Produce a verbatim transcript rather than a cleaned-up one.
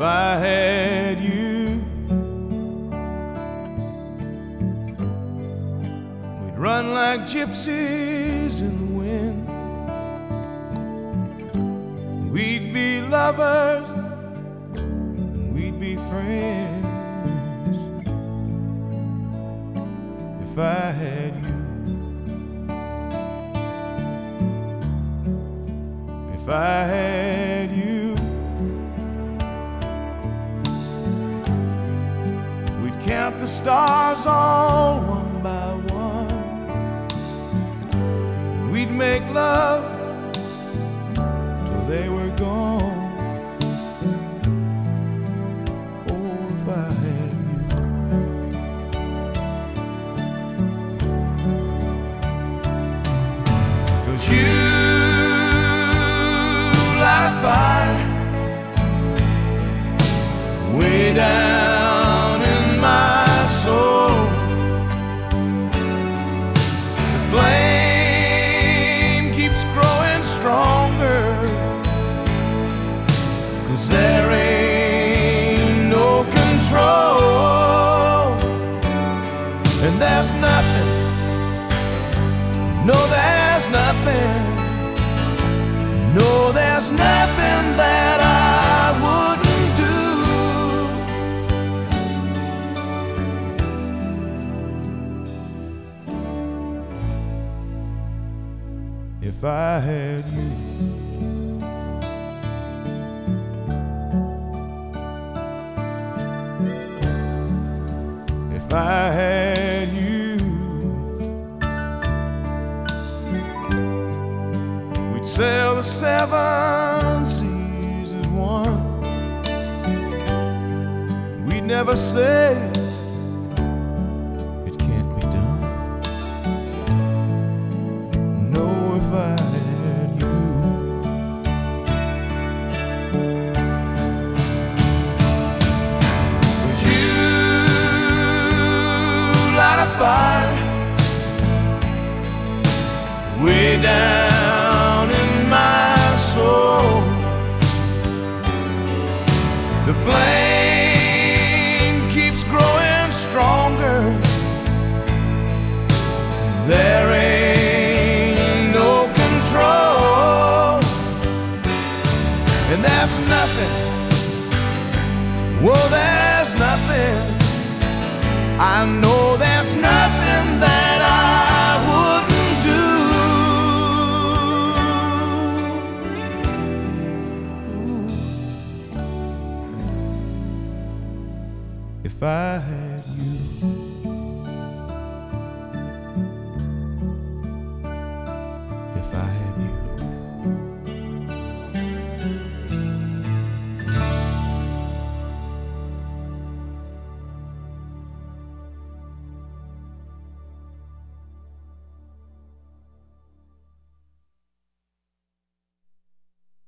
I had you, we'd run like gypsies in the wind. We'd be lovers and we'd be friends if I had you. If I had you, we'd count the stars all one by one. We'd make love till they were gone. Oh, if I had you. 'Cause you fire way down in my soul. The flame keeps growing stronger, 'cause there ain't no control. And there's nothing, no there's nothing, no, there's nothing that I wouldn't do if I had you. If I had you, sail the seven seas as one. We'd never say it can't be done. No, if I had you. 'Cause you light a fire way down in my soul. The flame keeps growing stronger. There ain't no control. And there's nothing, whoa, there's nothing, I know there's nothing that I wouldn't do if I had you.